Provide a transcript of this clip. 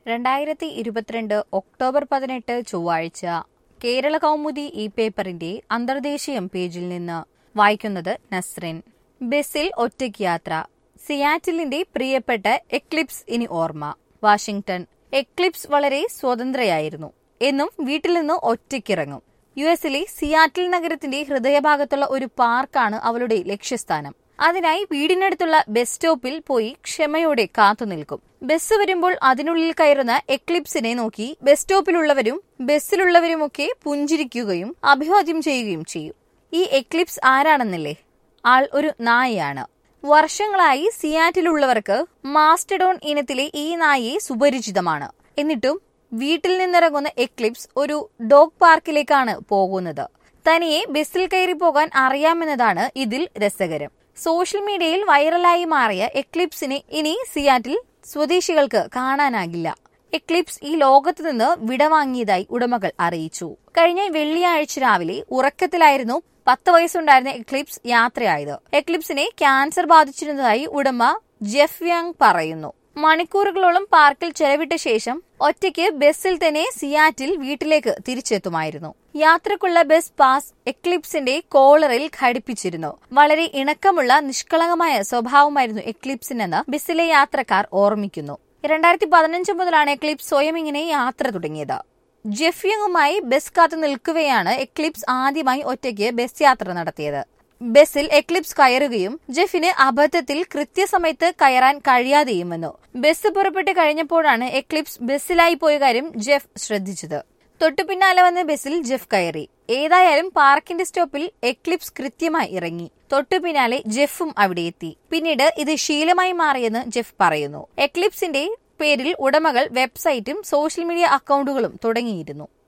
2022 October 18 ചൊവ്വാഴ്ച കേരള കൗമുദി ഈ പേപ്പറിന്റെ അന്തർദേശീയം പേജിൽ നിന്ന് വായിക്കുന്നത് നസ്രിൻ. ബസിൽ ഒറ്റയ്ക്ക് യാത്ര. സിയാറ്റിലിന്റെ പ്രിയപ്പെട്ട എക്ലിപ്സ് ഇനി ഓർമ്മ. വാഷിംഗ്ടൺ. എക്ലിപ്സ് വളരെ സ്വതന്ത്രയായിരുന്നു. എന്നും വീട്ടിൽ നിന്ന് ഒറ്റയ്ക്കിറങ്ങും. യുഎസിലെ സിയാറ്റിൽ നഗരത്തിന്റെ ഹൃദയഭാഗത്തുള്ള ഒരു പാർക്കാണ് അവളുടെ ലക്ഷ്യസ്ഥാനം. അതിനായി വീടിനടുത്തുള്ള ബസ് സ്റ്റോപ്പിൽ പോയി ക്ഷമയോടെ കാത്തുനിൽക്കും. ബസ് വരുമ്പോൾ അതിനുള്ളിൽ കയറുന്ന എക്ലിപ്സിനെ നോക്കി ബസ് സ്റ്റോപ്പിലുള്ളവരും ബസ്സിലുള്ളവരുമൊക്കെ പുഞ്ചിരിക്കുകയും അഭിവാദ്യം ചെയ്യുകയും ചെയ്യും. ഈ എക്ലിപ്സ് ആരാണെന്നല്ലേ? ആൾ ഒരു നായയാണ്. വർഷങ്ങളായി സിയാറ്റിലുള്ളവർക്ക് മാസ്റ്റഡോൺ ഇനത്തിലെ ഈ നായയെ സുപരിചിതമാണ്. എന്നിട്ടും വീട്ടിൽ നിന്നിറങ്ങുന്ന എക്ലിപ്സ് ഒരു ഡോഗ് പാർക്കിലേക്കാണ് പോകുന്നത്. തനിയെ ബസ്സിൽ കയറി പോകാൻ അറിയാമെന്നതാണ് ഇതിൽ രസകരം. സോഷ്യൽ മീഡിയയിൽ വൈറലായി മാറിയ എക്ലിപ്സിനെ ഇനി സിയാറ്റിൽ സ്വദേശികൾക്ക് കാണാനാകില്ല. എക്ലിപ്സ് ഈ ലോകത്ത് നിന്ന് വിടവാങ്ങിയതായി ഉടമകൾ അറിയിച്ചു. കഴിഞ്ഞ വെള്ളിയാഴ്ച രാവിലെ ഉറക്കത്തിലായിരുന്നു 10 വയസ്സുണ്ടായിരുന്ന എക്ലിപ്സ് യാത്രയായത്. എക്ലിപ്സിനെ ക്യാൻസർ ബാധിച്ചിരുന്നതായി ഉടമ ജെഫ് യങ് പറയുന്നു. മണിക്കൂറുകളോളം പാർക്കിൽ ചെലവിട്ട ശേഷം ഒറ്റയ്ക്ക് ബസ്സിൽ തന്നെ സിയാറ്റിൽ വീട്ടിലേക്ക് തിരിച്ചെത്തുമായിരുന്നു. യാത്രക്കുള്ള ബസ് പാസ് എക്ലിപ്സിന്റെ കോളറിൽ ഘടിപ്പിച്ചിരുന്നു. വളരെ ഇണക്കമുള്ള നിഷ്കളങ്കമായ സ്വഭാവമായിരുന്നു എക്ലിപ്സിനെന്ന് ബസ്സിലെ യാത്രക്കാർ ഓർമ്മിക്കുന്നു. 2015 മുതലാണ് എക്ലിപ്സ് സ്വയം ഇങ്ങനെ യാത്ര തുടങ്ങിയത്. ജെഫ് യങ്ങുമായി ബസ് കാത്തു നിൽക്കവെയാണ് എക്ലിപ്സ് ആദ്യമായി ഒറ്റയ്ക്ക് ബസ് യാത്ര നടത്തിയത്. ബസ്സിൽ എക്ലിപ്സ് കയറുകയും ജെഫിന് അബദ്ധത്തിൽ കൃത്യസമയത്ത് കയറാൻ കഴിയാതെയും വന്നു. ബസ് പുറപ്പെട്ട് കഴിഞ്ഞപ്പോഴാണ് എക്ലിപ്സ് ബസ്സിലായി പോയ കാര്യം ജെഫ് ശ്രദ്ധിച്ചത്. തൊട്ടു പിന്നാലെ വന്ന ബസ്സിൽ ജെഫ് കയറി. ഏതായാലും പാർക്കിന്റെ സ്റ്റോപ്പിൽ എക്ലിപ്സ് കൃത്യമായി ഇറങ്ങി. തൊട്ടു പിന്നാലെ ജെഫും അവിടെ എത്തി. പിന്നീട് ഇത് ശീലമായി മാറിയെന്ന് ജെഫ് പറയുന്നു. എക്ലിപ്സിന്റെ പേരിൽ ഉടമകൾ വെബ്സൈറ്റും സോഷ്യൽ മീഡിയ അക്കൗണ്ടുകളും തുടങ്ങിയിരുന്നു.